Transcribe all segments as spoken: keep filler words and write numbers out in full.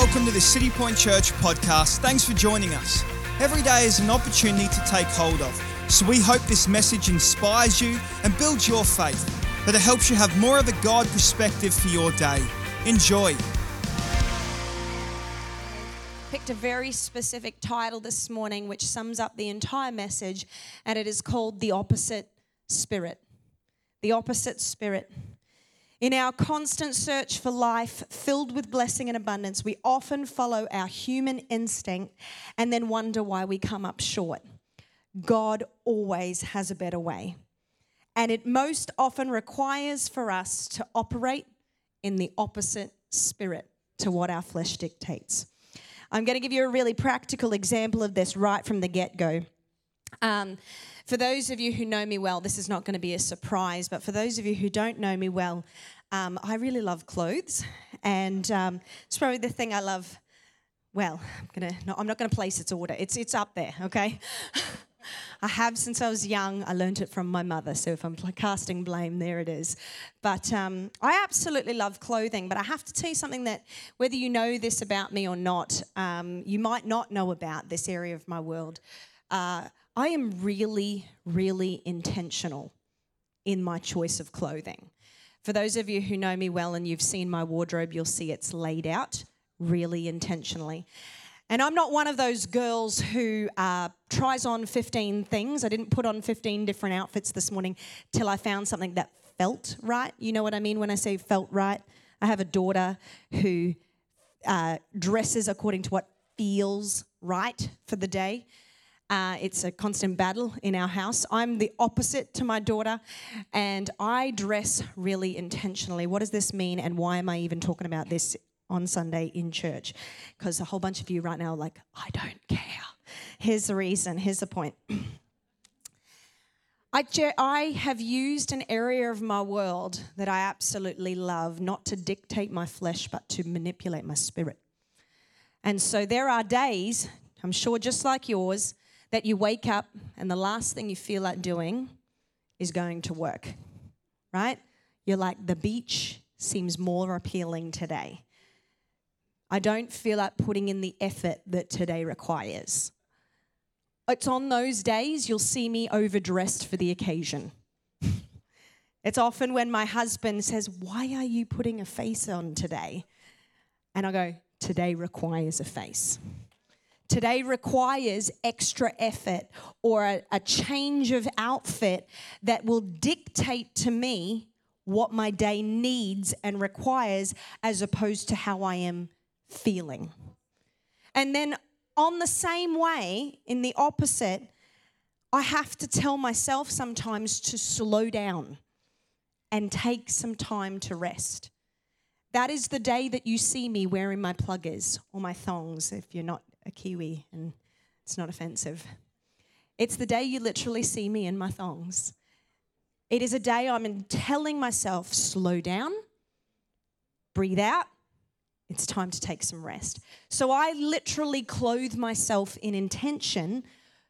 welcome to the City Point Church podcast. Thanks for joining us. Every day is an opportunity to take hold of, so we hope this message inspires you and builds your faith, that it helps you have more of a God perspective for your day. Enjoy. Picked a very specific title this morning which sums up the entire message, and it is called The Opposite Spirit. The Opposite Spirit. In our constant search for life filled with blessing and abundance, we often follow our human instinct and then wonder why we come up short. God always has a better way. And it most often requires for us to operate in the opposite spirit to what our flesh dictates. I'm going to give you a really practical example of this right from the get-go. Um, for those of you who know me well, this is not going to be a surprise, but for those of you who don't know me well, um, I really love clothes, and um, it's probably the thing I love. Well, I'm gonna. No, I'm not going to place its order. It's it's up there, okay? I have since I was young. I learned it from my mother, so if I'm casting blame, there it is. But um, I absolutely love clothing, but I have to tell you something that whether you know this about me or not, um, you might not know about this area of my world. Uh, I am really, really intentional in my choice of clothing. For those of you who know me well and you've seen my wardrobe, you'll see it's laid out really intentionally. And I'm not one of those girls who uh, tries on fifteen things. I didn't put on fifteen different outfits this morning till I found something that felt right. You know what I mean when I say felt right? I have a daughter who uh, dresses according to what feels right for the day. Uh, it's a constant battle in our house. I'm the opposite to my daughter, and I dress really intentionally. What does this mean, and why am I even talking about this on Sunday in church? Because a whole bunch of you right now are like, I don't care. Here's the reason. Here's the point. I, I have used an area of my world that I absolutely love, not to dictate my flesh, but to manipulate my spirit. And so there are days, I'm sure just like yours, that you wake up and the last thing you feel like doing is going to work, right? You're like, the beach seems more appealing today. I don't feel like putting in the effort that today requires. It's on those days you'll see me overdressed for the occasion. It's often when my husband says, why are you putting a face on today? And I go, today requires a face. Today requires extra effort or a, a change of outfit that will dictate to me what my day needs and requires as opposed to how I am feeling. And then on the same way, in the opposite, I have to tell myself sometimes to slow down and take some time to rest. That is the day that you see me wearing my pluggers or my thongs, if you're not a Kiwi and it's not offensive. It's the day you literally see me in my thongs. It is a day I'm telling myself, slow down, breathe out. It's time to take some rest. So I literally clothe myself in intention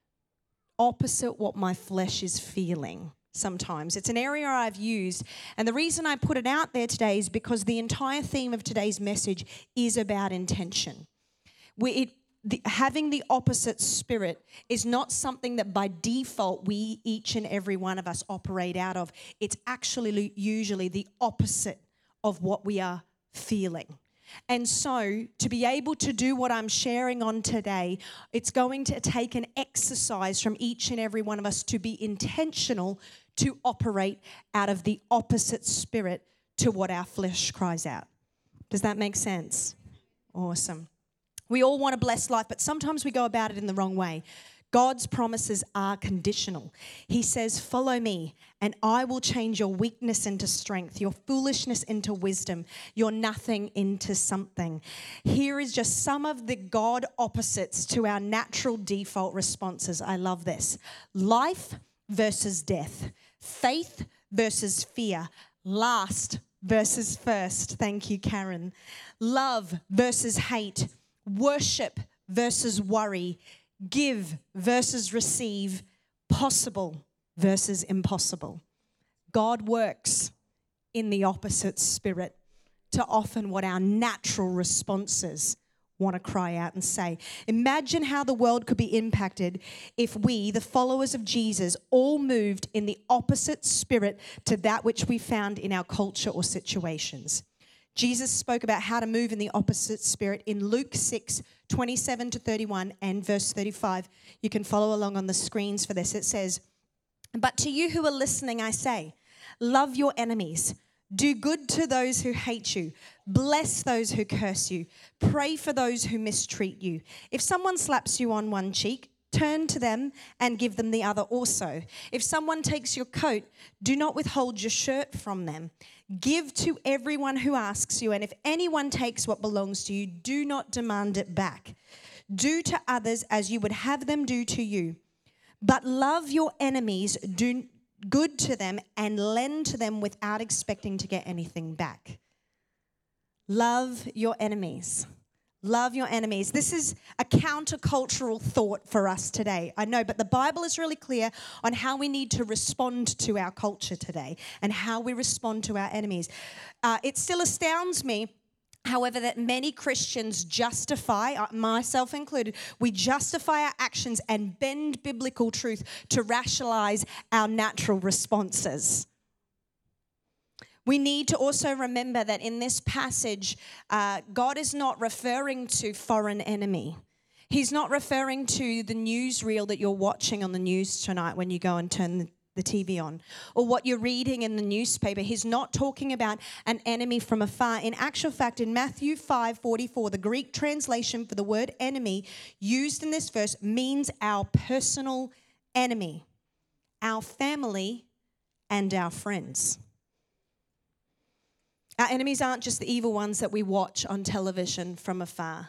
opposite what my flesh is feeling sometimes. It's an area I've used. And the reason I put it out there today is because the entire theme of today's message is about intention. We, it, the, having the opposite spirit is not something that by default we, each and every one of us, operate out of. It's actually usually the opposite of what we are feeling. And so to be able to do what I'm sharing on today, it's going to take an exercise from each and every one of us to be intentional to operate out of the opposite spirit to what our flesh cries out. Does that make sense? Awesome. We all want a blessed life, but sometimes we go about it in the wrong way. God's promises are conditional. He says, follow me, and I will change your weakness into strength, your foolishness into wisdom, your nothing into something. Here is just some of the God opposites to our natural default responses. I love this. Life versus death. Faith versus fear. Last versus first. Thank you, Karen. Love versus hate. Worship versus worry. Give versus receive, possible versus impossible. God works in the opposite spirit to often what our natural responses want to cry out and say. Imagine how the world could be impacted if we, the followers of Jesus, all moved in the opposite spirit to that which we found in our culture or situations. Jesus spoke about how to move in the opposite spirit in Luke six, twenty-seven to thirty-one and verse thirty-five. You can follow along on the screens for this. It says, "But to you who are listening, I say, love your enemies. Do good to those who hate you. Bless those who curse you. Pray for those who mistreat you. If someone slaps you on one cheek, turn to them and give them the other also. If someone takes your coat, do not withhold your shirt from them. Give to everyone who asks you, and if anyone takes what belongs to you, do not demand it back. Do to others as you would have them do to you. But love your enemies, do good to them, and lend to them without expecting to get anything back." Love your enemies. Love your enemies. This is a countercultural thought for us today, I know, but the Bible is really clear on how we need to respond to our culture today and how we respond to our enemies. Uh, it still astounds me, however, that many Christians justify, myself included, we justify our actions and bend biblical truth to rationalize our natural responses. We need to also remember that in this passage, uh, God is not referring to foreign enemy. He's not referring to the newsreel that you're watching on the news tonight when you go and turn the the T V on, or what you're reading in the newspaper. He's not talking about an enemy from afar. In actual fact, in Matthew five forty-four, the Greek translation for the word enemy used in this verse means our personal enemy, our family, and our friends. Our enemies aren't just the evil ones that we watch on television from afar.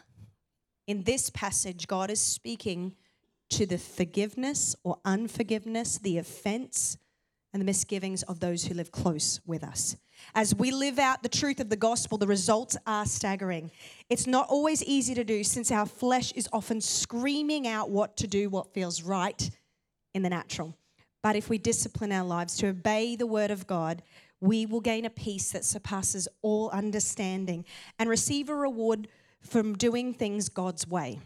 In this passage, God is speaking to the forgiveness or unforgiveness, the offense and the misgivings of those who live close with us. As we live out the truth of the gospel, the results are staggering. It's not always easy to do, since our flesh is often screaming out what to do, what feels right in the natural. But if we discipline our lives to obey the word of God, we will gain a peace that surpasses all understanding and receive a reward from doing things God's way.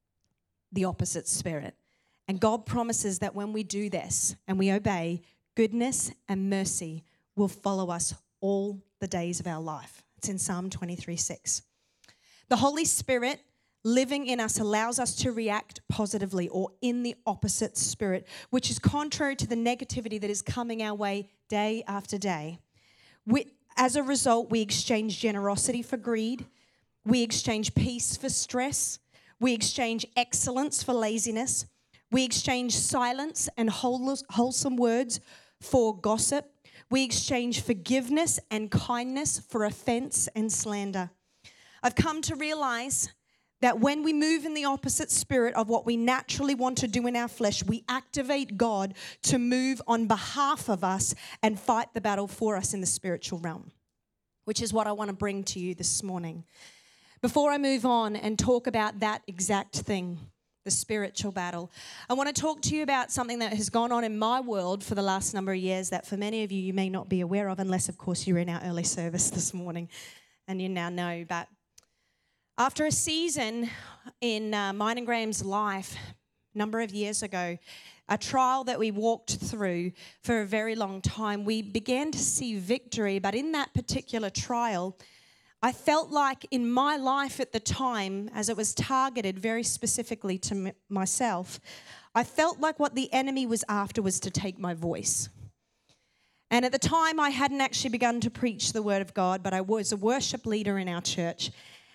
The opposite spirit. And God promises that when we do this and we obey, goodness and mercy will follow us all the days of our life. It's in Psalm twenty-three six. The Holy Spirit living in us allows us to react positively or in the opposite spirit, which is contrary to the negativity that is coming our way day after day. We, as a result, we exchange generosity for greed. We exchange peace for stress. We exchange excellence for laziness. We exchange silence and wholesome words for gossip. We exchange forgiveness and kindness for offense and slander. I've come to realize that when we move in the opposite spirit of what we naturally want to do in our flesh, we activate God to move on behalf of us and fight the battle for us in the spiritual realm, which is what I want to bring to you this morning. Before I move on and talk about that exact thing, the spiritual battle, I want to talk to you about something that has gone on in my world for the last number of years that for many of you, you may not be aware of, unless, of course, you're in our early service this morning and you now know. But after a season in uh, mine and Graham's life, a number of years ago, a trial that we walked through for a very long time, we began to see victory. But in that particular trial, I felt like in my life at the time, as it was targeted very specifically to m- myself, I felt like what the enemy was after was to take my voice. And at the time, I hadn't actually begun to preach the word of God, but I was a worship leader in our church.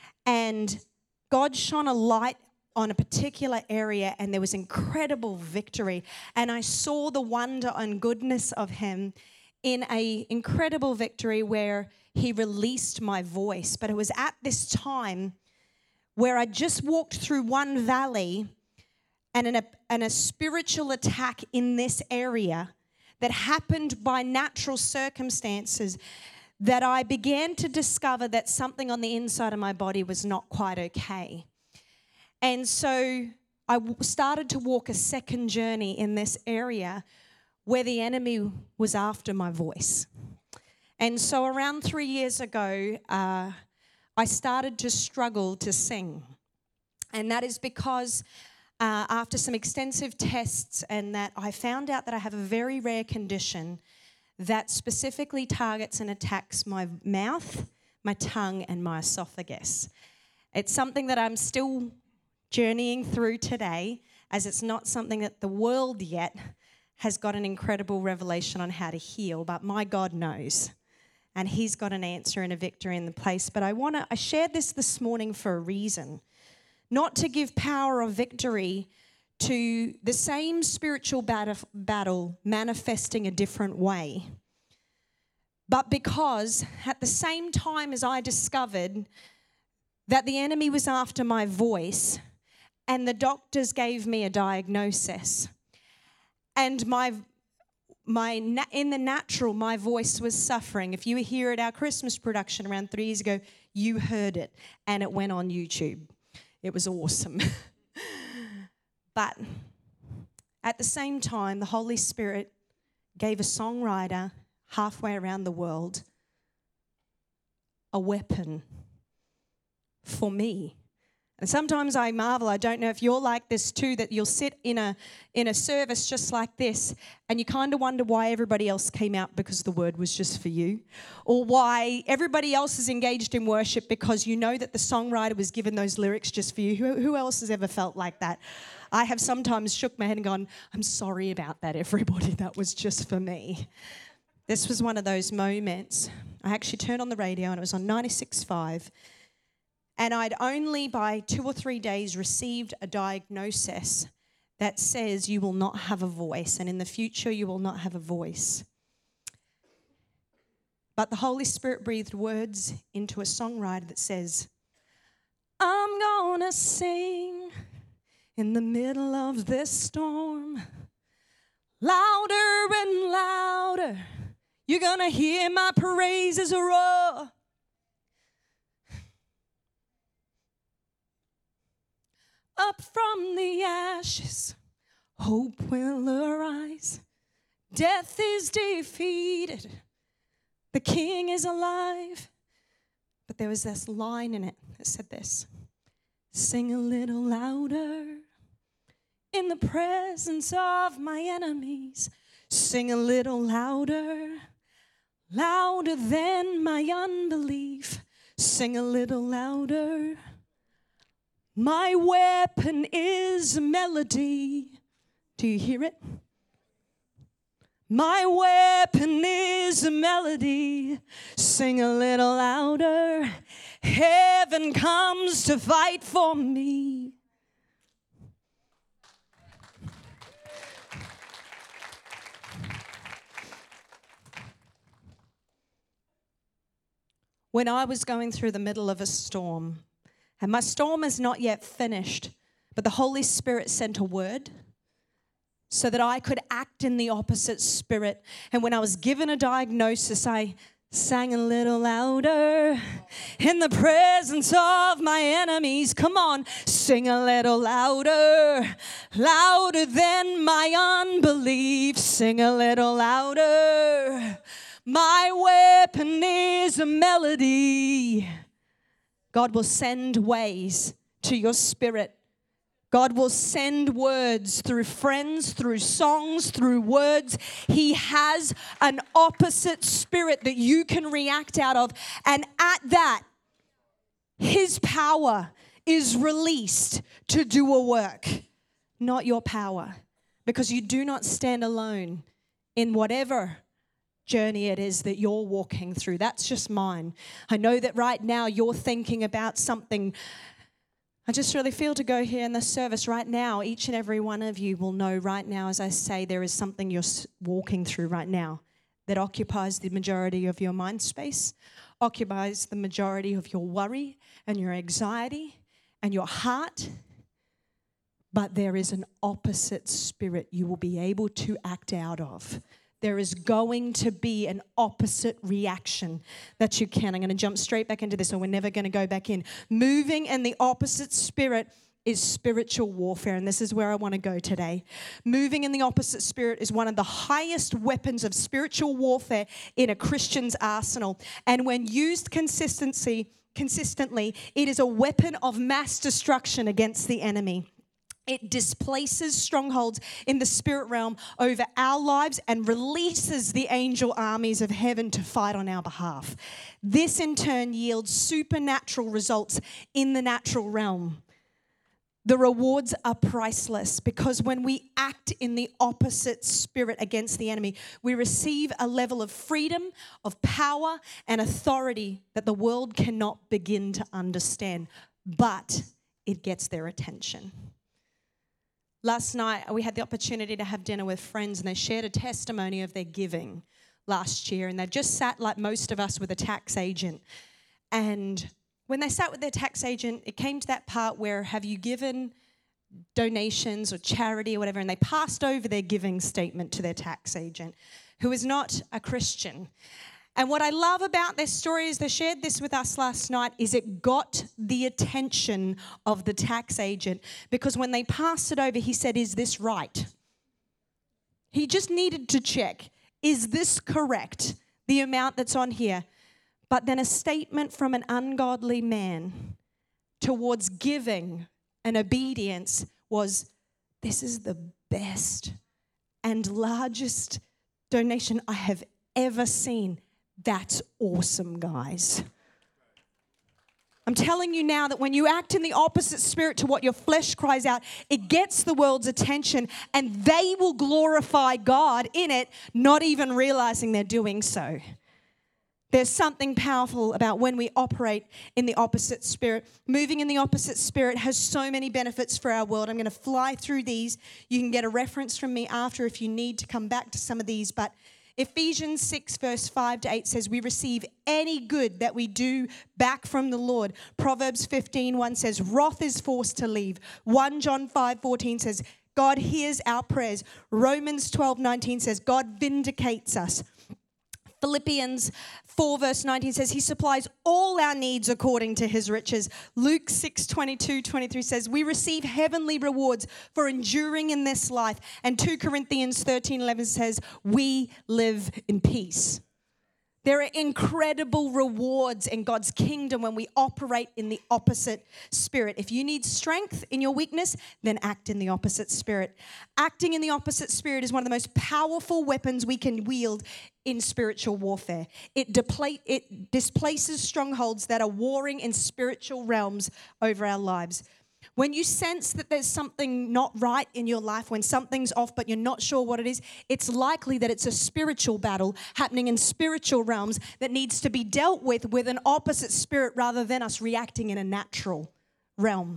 And God shone a light on a particular area, and there was incredible victory. And I saw the wonder and goodness of him in an incredible victory where he released my voice. But it was at this time where I just walked through one valley and an, and a spiritual attack in this area that happened by natural circumstances, that I began to discover that something on the inside of my body was not quite okay. And so I started to walk a second journey in this area where the enemy was after my voice. And so around three years ago, uh, I started to struggle to sing. And that is because uh, after some extensive tests and that I found out that I have a very rare condition that specifically targets and attacks my mouth, my tongue, and my esophagus. It's something that I'm still journeying through today, as it's not something that the world yet has got an incredible revelation on how to heal, but my God knows. And he's got an answer and a victory in the place. But I want to, I shared this this morning for a reason. Not to give power or victory to the same spiritual battle, battle manifesting a different way. But because at the same time as I discovered that the enemy was after my voice and the doctors gave me a diagnosis, and my my in the natural, my voice was suffering. If you were here at our Christmas production around three years ago, you heard it, and it went on YouTube. It was awesome. But at the same time, the Holy Spirit gave a songwriter halfway around the world a weapon for me. And sometimes I marvel, I don't know if you're like this too, that you'll sit in a in a service just like this and you kind of wonder why everybody else came out because the word was just for you, or why everybody else is engaged in worship because you know that the songwriter was given those lyrics just for you. Who, who else has ever felt like that? I have sometimes shook my head and gone, I'm sorry about that, everybody. That was just for me. This was one of those moments. I actually turned on the radio and it was on ninety-six point five. And I'd only by two or three days received a diagnosis that says you will not have a voice, and in the future you will not have a voice. But the Holy Spirit breathed words into a songwriter that says, I'm gonna sing in the middle of this storm, louder and louder, you're gonna hear my praises roar. Up from the ashes, hope will arise. Death is defeated. The King is alive. But there was this line in it that said this: sing a little louder in the presence of my enemies. Sing a little louder, louder than my unbelief. Sing a little louder. My weapon is a melody. Do you hear it? My weapon is a melody. Sing a little louder. Heaven comes to fight for me. When I was going through the middle of a storm, and my storm is not yet finished, but the Holy Spirit sent a word so that I could act in the opposite spirit. And when I was given a diagnosis, I sang a little louder in the presence of my enemies. Come on, sing a little louder, louder than my unbelief. Sing a little louder. My weapon is a melody. God will send ways to your spirit. God will send words through friends, through songs, through words. He has an opposite spirit that you can react out of. And at that, His power is released to do a work, not your power. Because you do not stand alone in whatever journey it is that you're walking through. That's just mine. I know that right now you're thinking about something. I just really feel to go here in this service right now. Each and every one of you will know right now, as I say, there is something you're walking through right now that occupies the majority of your mind space, occupies the majority of your worry and your anxiety and your heart. But there is an opposite spirit you will be able to act out of. There is going to be an opposite reaction that you can. I'm going to jump straight back into this, or we're never going to go back in. Moving in the opposite spirit is spiritual warfare, and this is where I want to go today. Moving in the opposite spirit is one of the highest weapons of spiritual warfare in a Christian's arsenal. And when used consistency, consistently, it is a weapon of mass destruction against the enemy. It displaces strongholds in the spirit realm over our lives and releases the angel armies of heaven to fight on our behalf. This in turn yields supernatural results in the natural realm. The rewards are priceless because when we act in the opposite spirit against the enemy, we receive a level of freedom, of power, and authority that the world cannot begin to understand, but it gets their attention. Last night, we had the opportunity to have dinner with friends, and they shared a testimony of their giving last year, and they just sat like most of us with a tax agent. And when they sat with their tax agent, it came to that part where have you given donations or charity or whatever, and they passed over their giving statement to their tax agent, who is not a Christian. And what I love about their story is they shared this with us last night is it got the attention of the tax agent because when they passed it over, he said, is this right? He just needed to check, is this correct, the amount that's on here? But then a statement from an ungodly man towards giving and obedience was, this is the best and largest donation I have ever seen. That's awesome, guys. I'm telling you now that when you act in the opposite spirit to what your flesh cries out, it gets the world's attention and they will glorify God in it, not even realizing they're doing so. There's something powerful about when we operate in the opposite spirit. Moving in the opposite spirit has so many benefits for our world. I'm going to fly through these. You can get a reference from me after if you need to come back to some of these, but Ephesians six verse five to eight says, we receive any good that we do back from the Lord. Proverbs fifteen one says, wrath is forced to leave. First John five fourteen says, God hears our prayers. Romans twelve nineteen says, God vindicates us. Philippians four verse nineteen says, he supplies all our needs according to his riches. Luke six twenty-two twenty-three says, we receive heavenly rewards for enduring in this life. And Second Corinthians thirteen eleven says, we live in peace. There are incredible rewards in God's kingdom when we operate in the opposite spirit. If you need strength in your weakness, then act in the opposite spirit. Acting in the opposite spirit is one of the most powerful weapons we can wield in spiritual warfare. It, depla- it displaces strongholds that are warring in spiritual realms over our lives. When you sense that there's something not right in your life, when something's off but you're not sure what it is, it's likely that it's a spiritual battle happening in spiritual realms that needs to be dealt with with an opposite spirit rather than us reacting in a natural realm.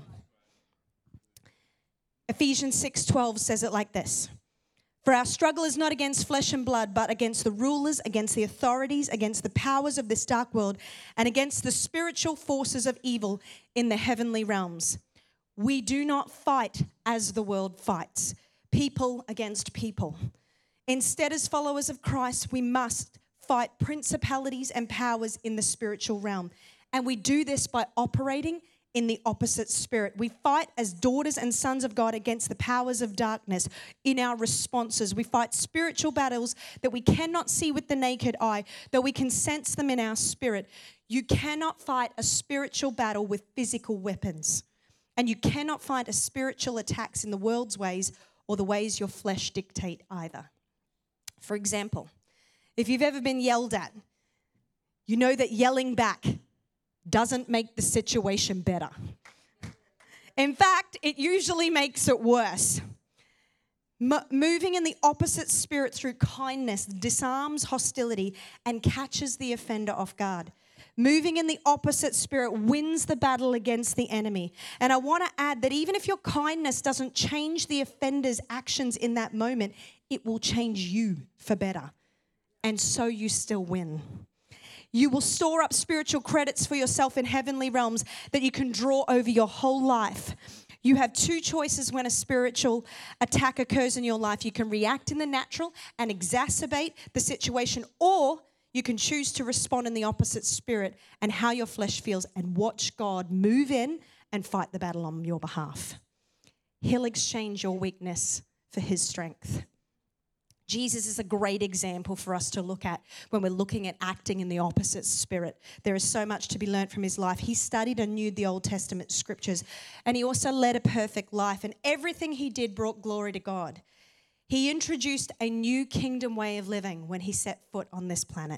Ephesians six twelve says it like this. For our struggle is not against flesh and blood, but against the rulers, against the authorities, against the powers of this dark world, and against the spiritual forces of evil in the heavenly realms. We do not fight as the world fights, people against people. Instead, as followers of Christ, we must fight principalities and powers in the spiritual realm. And we do this by operating in the opposite spirit. We fight as daughters and sons of God against the powers of darkness in our responses. We fight spiritual battles that we cannot see with the naked eye, though we can sense them in our spirit. You cannot fight a spiritual battle with physical weapons. And you cannot fight a spiritual attacks in the world's ways or the ways your flesh dictate either. For example, if you've ever been yelled at, you know that yelling back doesn't make the situation better. In fact, it usually makes it worse. M- moving in the opposite spirit through kindness disarms hostility and catches the offender off guard. Moving in the opposite spirit wins the battle against the enemy. And I want to add that even if your kindness doesn't change the offender's actions in that moment, it will change you for better. And so you still win. You will store up spiritual credits for yourself in heavenly realms that you can draw over your whole life. You have two choices when a spiritual attack occurs in your life. You can react in the natural and exacerbate the situation, or you can choose to respond in the opposite spirit and how your flesh feels and watch God move in and fight the battle on your behalf. He'll exchange your weakness for his strength. Jesus is a great example for us to look at when we're looking at acting in the opposite spirit. There is so much to be learnt from his life. He studied and knew the Old Testament scriptures, and he also led a perfect life, and everything he did brought glory to God. He introduced a new kingdom way of living when he set foot on this planet.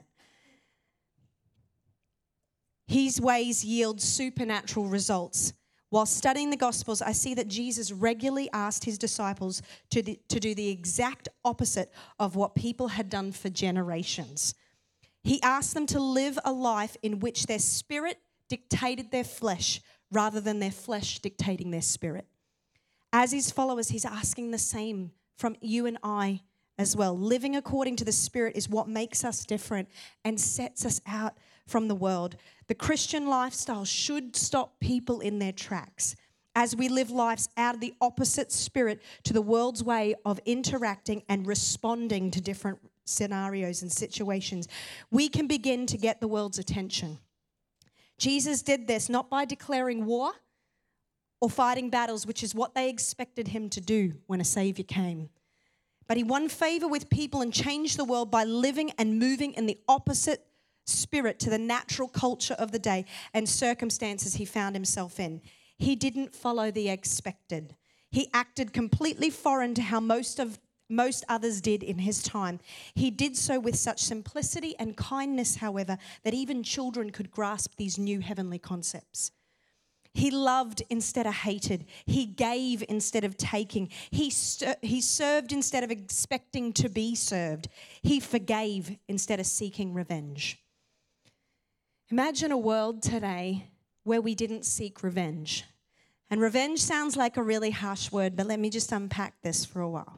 His ways yield supernatural results. While studying the Gospels, I see that Jesus regularly asked his disciples to, the, to do the exact opposite of what people had done for generations. He asked them to live a life in which their spirit dictated their flesh rather than their flesh dictating their spirit. As his followers, he's asking the same from you and I as well. Living according to the Spirit is what makes us different and sets us out from the world. The Christian lifestyle should stop people in their tracks as we live lives out of the opposite spirit to the world's way of interacting and responding to different scenarios and situations. We can begin to get the world's attention. Jesus did this not by declaring war or fighting battles, which is what they expected him to do when a Savior came. But he won favor with people and changed the world by living and moving in the opposite spirit to the natural culture of the day and circumstances he found himself in. He didn't follow the expected. He acted completely foreign to how most of most others did in his time. He did so with such simplicity and kindness, however, that even children could grasp these new heavenly concepts. He loved instead of hated. He gave instead of taking. He, st- he served instead of expecting to be served. He forgave instead of seeking revenge. Imagine a world today where we didn't seek revenge. And revenge sounds like a really harsh word, but let me just unpack this for a while.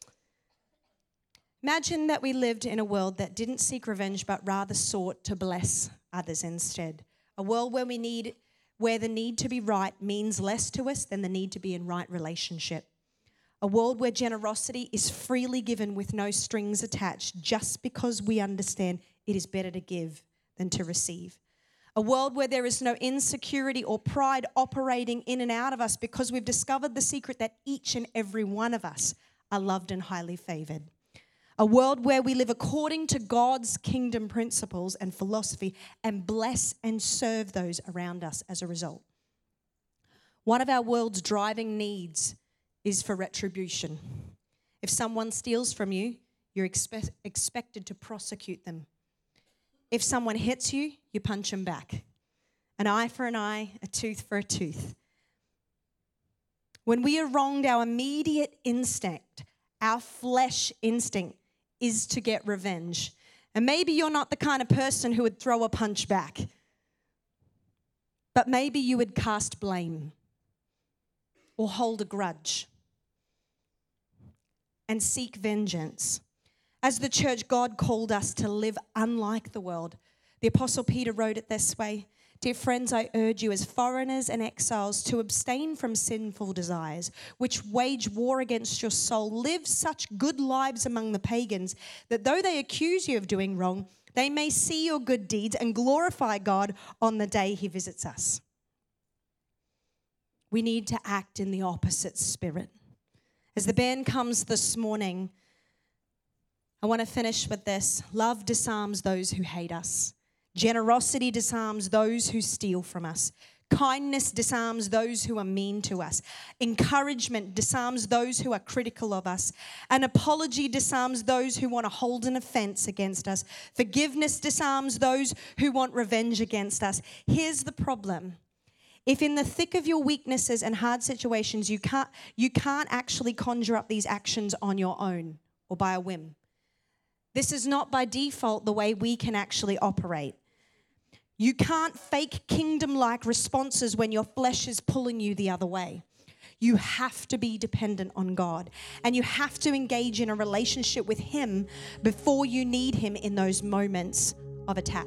Imagine that we lived in a world that didn't seek revenge, but rather sought to bless others instead. A world where we need where the need to be right means less to us than the need to be in right relationship. A world where generosity is freely given with no strings attached just because we understand it is better to give than to receive. A world where there is no insecurity or pride operating in and out of us because we've discovered the secret that each and every one of us are loved and highly favored. A world where we live according to God's kingdom principles and philosophy and bless and serve those around us as a result. One of our world's driving needs is for retribution. If someone steals from you, you're expe- expected to prosecute them. If someone hits you, you punch them back. An eye for an eye, a tooth for a tooth. When we are wronged, our immediate instinct, our flesh instinct, is to get revenge. And maybe you're not the kind of person who would throw a punch back, but maybe you would cast blame or hold a grudge and seek vengeance. As the church, God called us to live unlike the world. The Apostle Peter wrote it this way: "Dear friends, I urge you as foreigners and exiles to abstain from sinful desires, which wage war against your soul. Live such good lives among the pagans that though they accuse you of doing wrong, they may see your good deeds and glorify God on the day he visits us." We need to act in the opposite spirit. As the band comes this morning, I want to finish with this. Love disarms those who hate us. Generosity disarms those who steal from us. Kindness disarms those who are mean to us. Encouragement disarms those who are critical of us. An apology disarms those who want to hold an offense against us. Forgiveness disarms those who want revenge against us. Here's the problem. If in the thick of your weaknesses and hard situations, you can't, you can't actually conjure up these actions on your own or by a whim. This is not by default the way we can actually operate. You can't fake kingdom-like responses when your flesh is pulling you the other way. You have to be dependent on God, and you have to engage in a relationship with him before you need him in those moments of attack.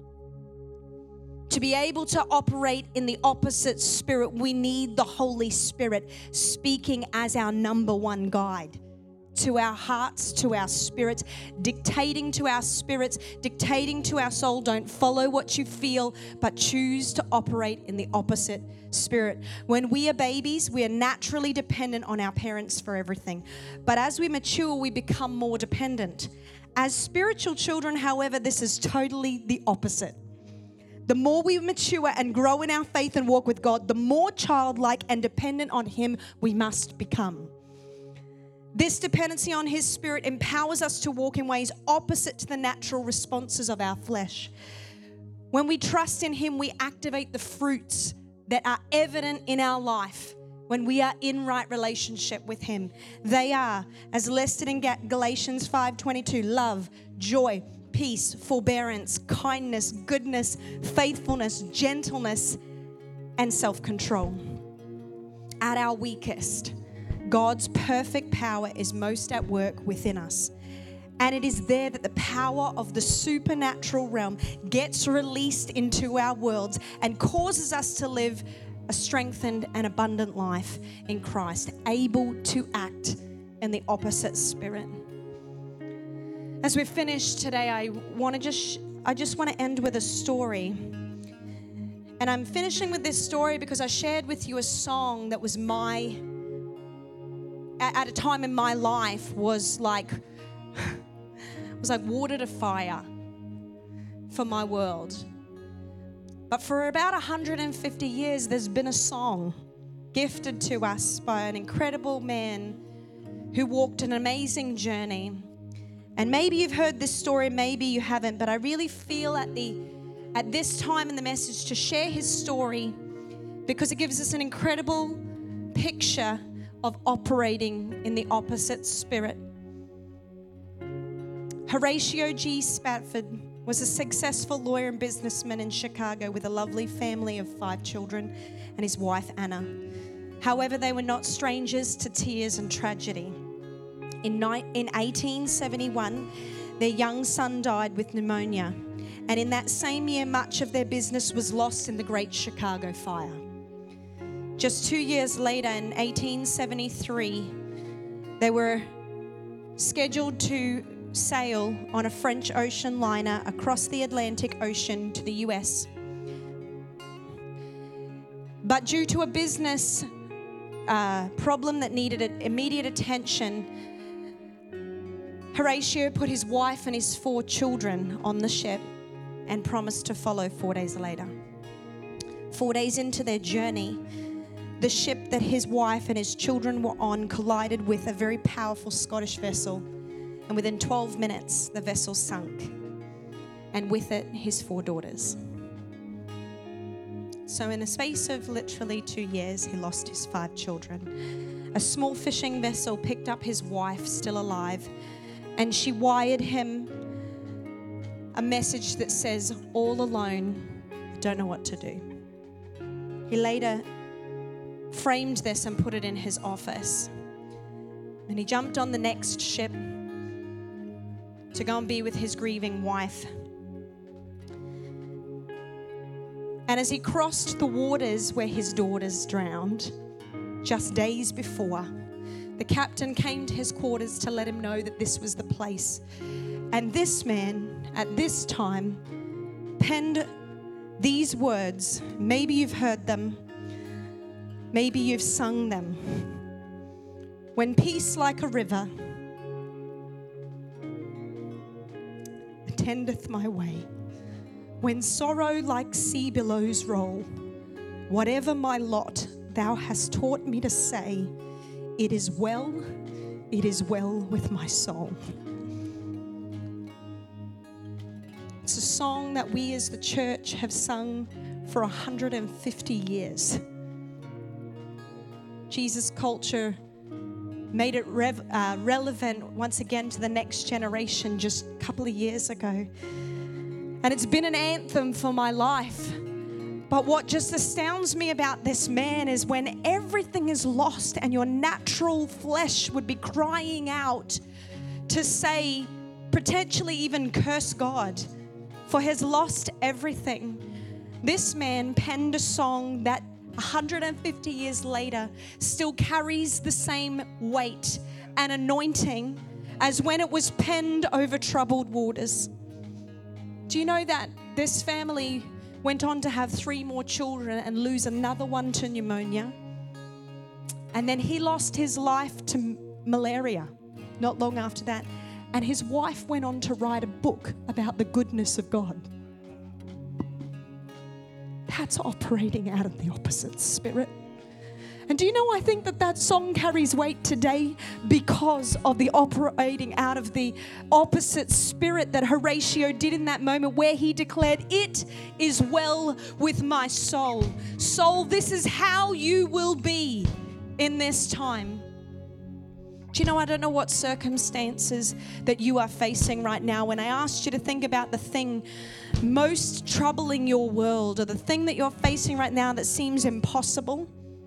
To be able to operate in the opposite spirit, we need the Holy Spirit speaking as our number one guide to our hearts, to our spirits, dictating to our spirits, dictating to our soul. Don't follow what you feel, but choose to operate in the opposite spirit. When we are babies, we are naturally dependent on our parents for everything. But as we mature, we become more dependent. As spiritual children, however, this is totally the opposite. The more we mature and grow in our faith and walk with God, the more childlike and dependent on Him we must become. This dependency on His Spirit empowers us to walk in ways opposite to the natural responses of our flesh. When we trust in Him, we activate the fruits that are evident in our life when we are in right relationship with Him. They are, as listed in Galatians five twenty-two, love, joy, peace, forbearance, kindness, goodness, faithfulness, gentleness, and self-control. At our weakest, God's perfect power is most at work within us. And it is there that the power of the supernatural realm gets released into our worlds and causes us to live a strengthened and abundant life in Christ, able to act in the opposite spirit. As we finish today, I want to just I just want to end with a story. And I'm finishing with this story because I shared with you a song that was my at a time in my life was like was like water to fire for my world. But for about one hundred fifty years, there's been a song gifted to us by an incredible man who walked an amazing journey. And maybe you've heard this story, maybe you haven't, but I really feel at the at this time in the message to share his story because it gives us an incredible picture of operating in the opposite spirit. Horatio G. Spafford was a successful lawyer and businessman in Chicago with a lovely family of five children and his wife Anna. However, they were not strangers to tears and tragedy. In, ni- in eighteen seventy-one, their young son died with pneumonia, and in that same year, much of their business was lost in the Great Chicago Fire. Just two years later, in eighteen seventy-three, they were scheduled to sail on a French ocean liner across the Atlantic Ocean to the U S. But due to a business uh, problem that needed immediate attention, Horatio put his wife and his four children on the ship and promised to follow four days later. Four days into their journey, the ship that his wife and his children were on collided with a very powerful Scottish vessel, and within twelve minutes, the vessel sunk, and with it, his four daughters. So in the space of literally two years, he lost his five children. A small fishing vessel picked up his wife, still alive, and she wired him a message that says, "All alone, I don't know what to do." He later framed this and put it in his office. And he jumped on the next ship to go and be with his grieving wife. And as he crossed the waters where his daughters drowned, just days before, the captain came to his quarters to let him know that this was the place. And this man, at this time, penned these words. Maybe you've heard them. Maybe you've sung them. When peace like a river attendeth my way, when sorrow like sea billows roll, whatever my lot, thou hast taught me to say, it is well, it is well with my soul. It's a song that we as the church have sung for one hundred fifty years. Jesus culture made it rev- uh, relevant once again to the next generation just a couple of years ago. And it's been an anthem for my life. But what just astounds me about this man is when everything is lost and your natural flesh would be crying out to say, potentially even curse God, for he has lost everything. This man penned a song that one hundred fifty years later still carries the same weight and anointing as when it was penned over troubled waters. Do you know that this family went on to have three more children and lose another one to pneumonia? And then he lost his life to malaria not long after that. And his wife went on to write a book about the goodness of God. That's operating out of the opposite spirit. And do you know, I think that that song carries weight today because of the operating out of the opposite spirit that Horatio did in that moment, where he declared, "It is well with my soul." Soul, this is how you will be in this time. Do you know, I don't know what circumstances that you are facing right now. When I asked you to think about the thing most troubling your world, or the thing that you're facing right now that seems impossible,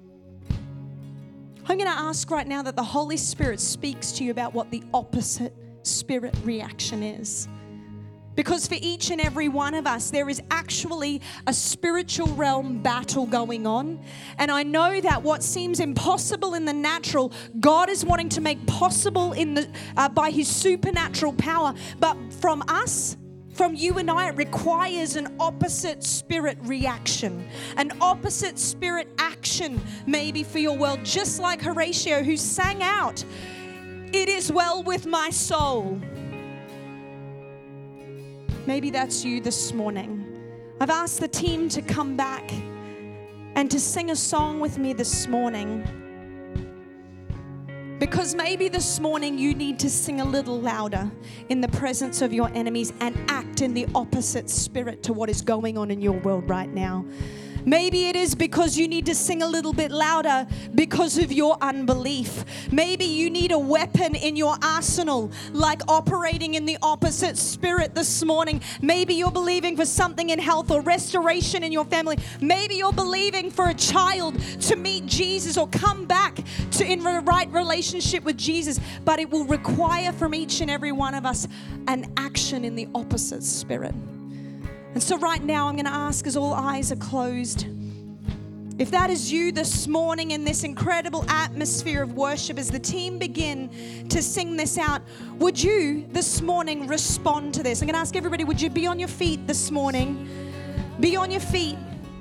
I'm going to ask right now that the Holy Spirit speaks to you about what the opposite spirit reaction is. Because for each and every one of us, there is actually a spiritual realm battle going on. And I know that what seems impossible in the natural, God is wanting to make possible in the uh, by His supernatural power. But from us, from you and I, it requires an opposite spirit reaction, an opposite spirit action maybe for your world. Just like Horatio, who sang out, "It is well with my soul." Maybe that's you this morning. I've asked the team to come back and to sing a song with me this morning. Because maybe this morning you need to sing a little louder in the presence of your enemies and act in the opposite spirit to what is going on in your world right now. Maybe it is because you need to sing a little bit louder because of your unbelief. Maybe you need a weapon in your arsenal, like operating in the opposite spirit this morning. Maybe you're believing for something in health or restoration in your family. Maybe you're believing for a child to meet Jesus or come back to in the right relationship with Jesus. But it will require from each and every one of us an action in the opposite spirit. And so right now, I'm going to ask, as all eyes are closed, if that is you this morning in this incredible atmosphere of worship, as the team begin to sing this out, would you this morning respond to this? I'm going to ask everybody, would you be on your feet this morning? Be on your feet.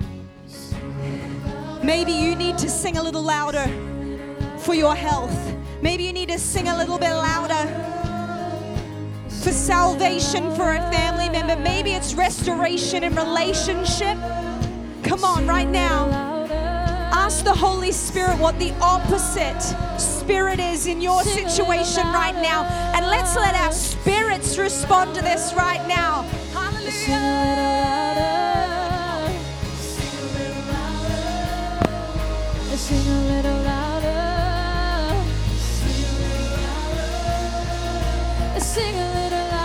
Maybe you need to sing a little louder for your health. Maybe you need to sing a little bit louder for salvation for a family member. Maybe it's restoration in relationship. Come on, right now. Ask the Holy Spirit what the opposite spirit is in your situation right now. And let's let our spirits respond to this right now. Hallelujah. Sing a little louder. Sing a little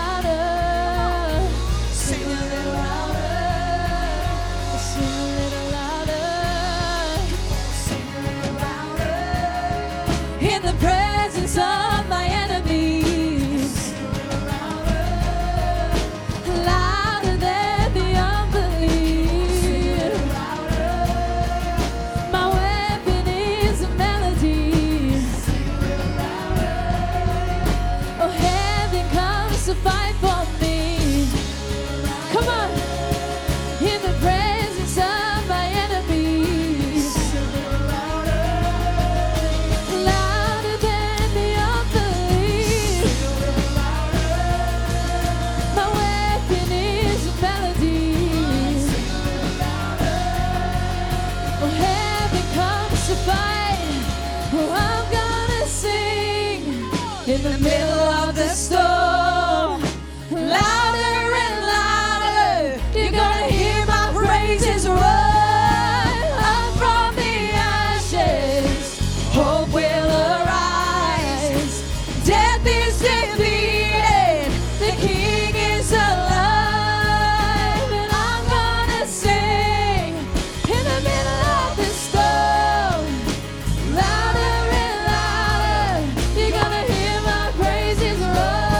of my enemies, louder than the unbelief. My weapon is a melody. Oh, heaven comes to fight for me. Come on, in the presence of my enemies. In the middle of the storm, louder and louder, you're gonna hear my praises rise up from the ashes. Hope will arise. Death is defeated. The King is alive, and I'm gonna sing in the middle of the storm, louder and louder. You're gonna hear praises rise.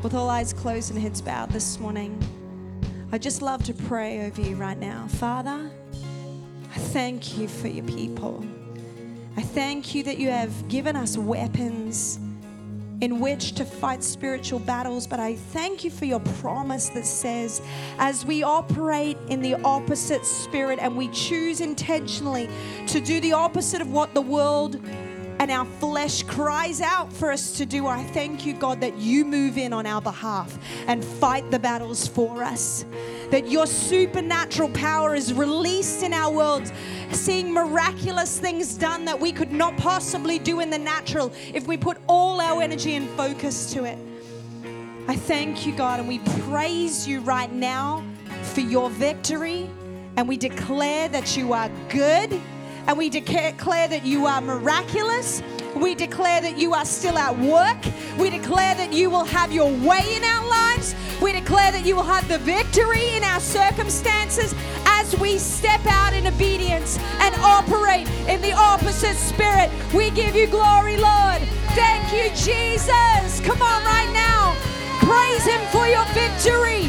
With all eyes closed and heads bowed this morning, I just love to pray over you right now. Father, I thank you for your people. I thank you that you have given us weapons in which to fight spiritual battles, but I thank you for your promise that says, as we operate in the opposite spirit and we choose intentionally to do the opposite of what the world and our flesh cries out for us to do, I thank you, God, that you move in on our behalf and fight the battles for us. That your supernatural power is released in our world, seeing miraculous things done that we could not possibly do in the natural if we put all our energy and focus to it. I thank you, God, and we praise you right now for your victory, and we declare that you are good, and we declare that you are miraculous. We declare that you are still at work. We declare that you will have your way in our lives. We declare that you will have the victory in our circumstances as we step out in obedience and operate in the opposite spirit. We give you glory, Lord. Thank you, Jesus. Come on right now. Praise him for your victory.